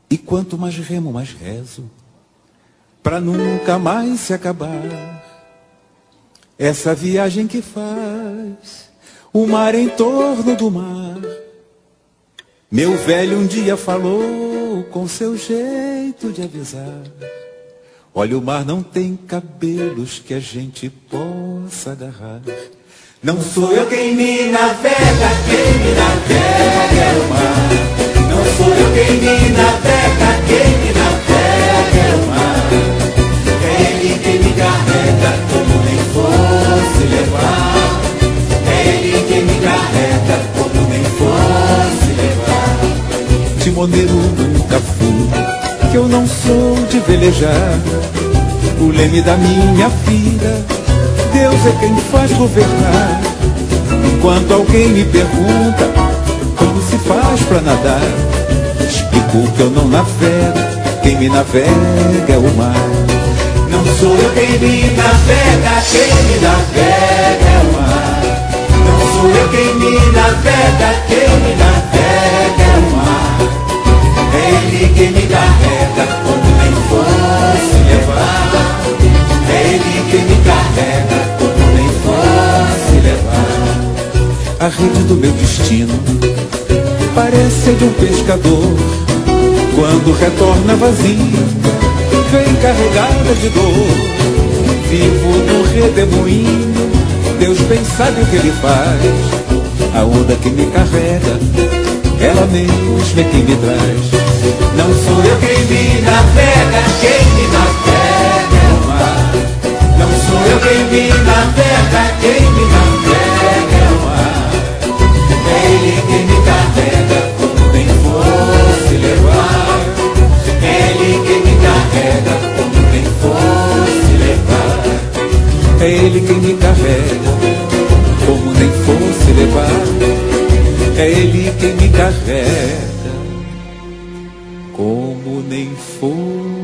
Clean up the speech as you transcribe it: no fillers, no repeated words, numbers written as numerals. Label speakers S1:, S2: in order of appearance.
S1: E quanto mais remo, mais rezo, pra nunca mais se acabar. Essa viagem que faz o mar em torno do mar. Meu velho um dia falou com seu jeito de avisar: olha, o mar não tem cabelos que a gente possa agarrar. Não sou eu quem me navega, quem me navega é o mar. Não sou eu quem me navega, quem me navega é o mar. É ele quem me carrega como nem fosse levar. É ele quem me carrega como nem fosse levar. Timoneiro nunca fui, que eu não sou de velejar. O leme da minha vida, Deus é quem faz governar. Quando alguém me pergunta como se faz pra nadar, explico que eu não navego, quem me navega é o mar. Não sou eu quem me navega, quem me navega é o mar. Não sou eu quem me navega, quem me navega é o mar. É ele quem me carrega quando nem fosse levar. É ele quem me carrega quando nem fosse levar. A rede do meu destino parece de um pescador. Quando retorna vazia, vem carregada de dor. Vivo no redemoinho, Deus bem sabe o que ele faz. A onda que me carrega, ela mesma é quem me traz. Não sou eu quem me navega, quem me navega é o mar. Não sou eu quem me navega, quem me navega é o mar. É ele quem me carrega como nem fosse levar. É ele quem me carrega como nem fosse levar. É ele quem me carrega como nem fosse levar. É ele quem me carrega como nem fosse.